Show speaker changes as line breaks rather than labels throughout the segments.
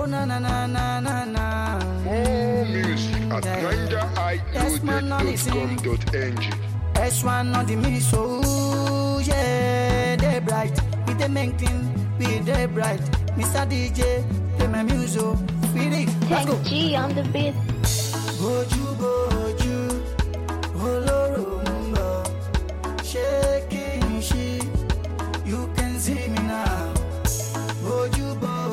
na na na na na na.
More music at NigerIloaded.com.ng.
S1 on the mini so yeah, they bright. With the main thing, we they bright. Mr. DJ, play my music. Feel it. Let's go.
G on the beat.
Boju, Olorumba, shaking she. You can see me now. Boju,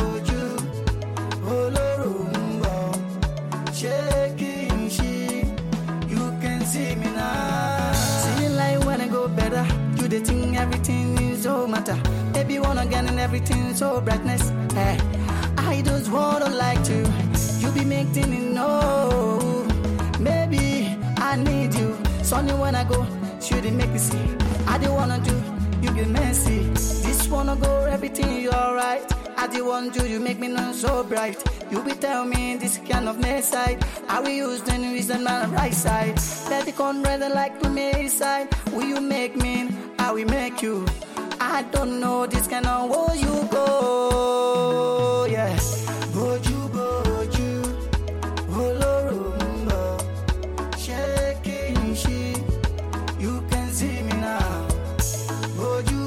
Olorumba, shaking she. You can see me now. See like when I go better. You the thing, everything is so matter. Baby wanna get in everything so brightness. Hey, I just wanna like to. You be making it know. Maybe I need you. Sunny when I go, should it make me see? I don't wanna do, you get messy. This wanna go, everything you alright. I do want you make me know so bright. You be tell me this kind of mess side. I will use the reason my right side. Let it come rather like to me side. Will you make me? I will make you. I don't know this kind of where you go. Yeah. Boju, Olorumba, shaking she. You can see me now. Boju,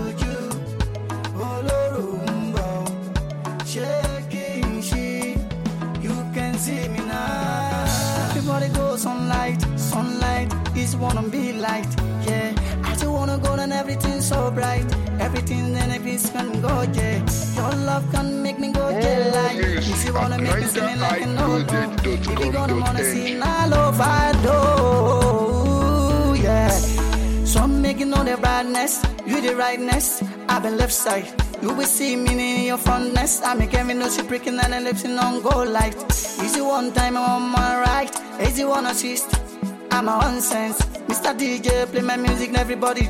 Olorumba, shaking she. You can see me now. Everybody go sunlight is wanna be light. Yeah, I just wanna go and everything so bright. Everything and everything's gonna go, yeah. Your love can make me go, yeah, like. If you wanna make me feel like an old man. If you gonna wanna see my love, I do, yeah. So I'm making all the brightness, you the rightness. I've been left side. You will see me in your frontness. I make every note she breaking and the lips on go light. Easy one time I'm on my right, easy one assist. I'm a one sense. Mr. DJ play my music and everybody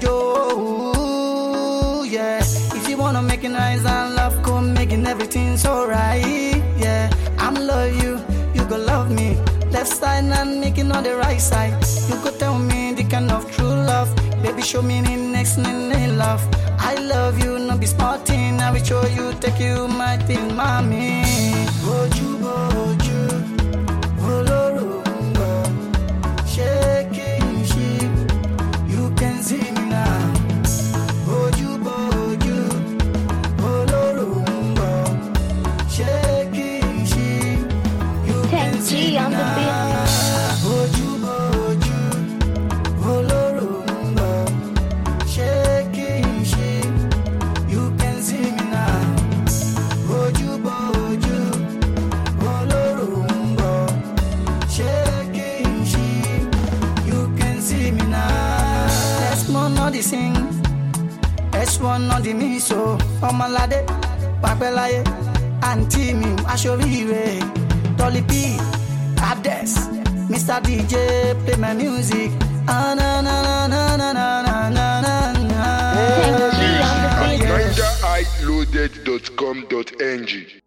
do. Yeah. If you wanna make it nice and love, come making everything so right. Yeah. I'm love you, you go love me. Left side and making on the right side. You go tell me the kind of true love. Baby, show me the next in love. I love you, no be smart thing. I will show you, take you my thing, mommy. Boju, Olorumba, shaking sheep. You can see me now. Boju, Olorumba, shaking sheep. You can see me now. Boju, Olorumba, shaking sheep. You can see me now. Boju, Olorumba, shaking sheep. You can see me now. S1 on the sing, S1 on the me so. Omalade, Papelaye, Auntie me, Ashoriwe, Dolly P, Abdes, Mr. DJ, play my music. Ah, na na na na na na na na na.
Music at NigerIloaded.com.ng.